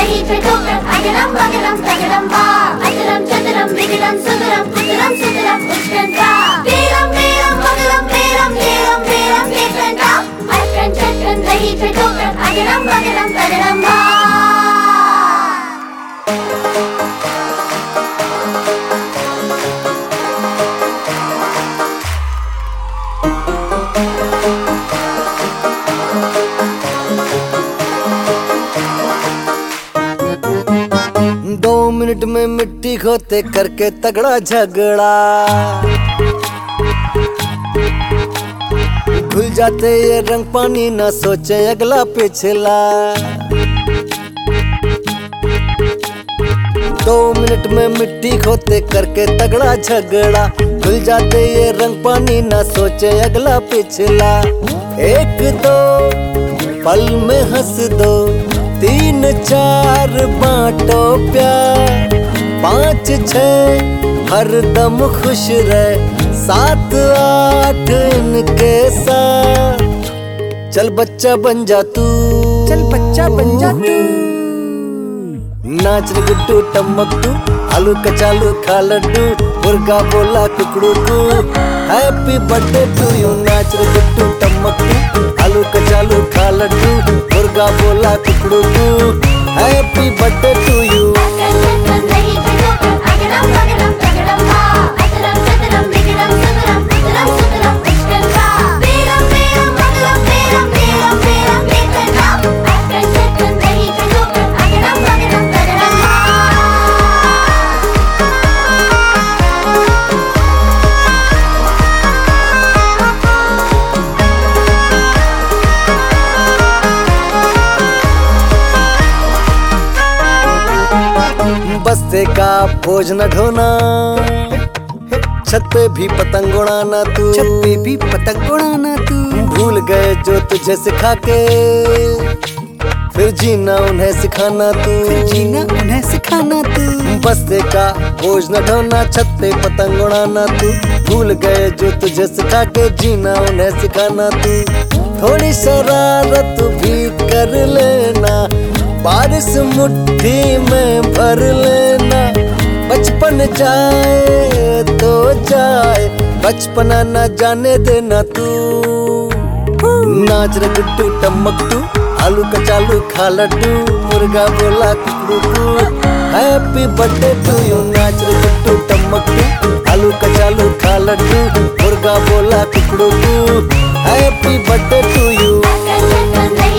दही पे ठोकर अगड़म बगड़म तगड़म बा अतरम चतरम बिगड़म सुतरम उतरम सुतरम उच्चंता बेरम बेरम बगड़म बेरम बेरम बेरम बेरंता अटकन चटकन दही पे ठोकर अगड़म बगड़म तगड़म बा। मिनट में मिट्टी खोते करके तगड़ा झगड़ा घुल जाते ये रंग पानी ना सोचे अगला पिछला। 2 मिनट में मिट्टी खोते करके तगड़ा झगड़ा घुल जाते ये रंग पानी ना सोचे अगला पिछला। 1 2 पल में हंस दो 3 4 बांटो प्यार 5 6 हर दम खुश रहे 7 8 इनके साथ। चल बच्चा बन जा तू चल बच्चा बन जा तू नाच रे गुड्डू टमक तू आलू कचालू खा लड्डू मुर्गा बोला कुकड़ू को हैप्पी बर्थडे टू यू। नाच रे गुड्डू टमक तू आलू कचालू खा लड्डू मुर्गा बोला कुकड़ू को हैप्पी बर्थडे टू यू। बस्ते का बोझ न ढोना छत पे भी पतंग उड़ाना तू छत पे भी पतंग उड़ाना तू भूल गए जो तुझे सिखा के फिर जीना उन्हें सिखाना तू फिर जीना उन्हें सिखाना तू। बस्ते का बोझ न ढोना छत पे पतंग उड़ाना तू भूल गए जो तुझे सिखा के जीना उन्हें सिखाना तू। थोड़ी शरारत भी कर लेना बारिश मुट्ठी में भर लेना बचपन जाए तो जाए बचपना न जाने देना तू। नाच रे गुड्डू टमक तू आलू कचालू खा लड्डू मुर्गा बोला कुकड़ू को हैप्पी बर्थडे टू यू। नाच रे गुड्डू टमक तू आलू कचालू खा लड्डू मुर्गा बोला कुकड़ू को हैप्पी बर्थडे टू यू।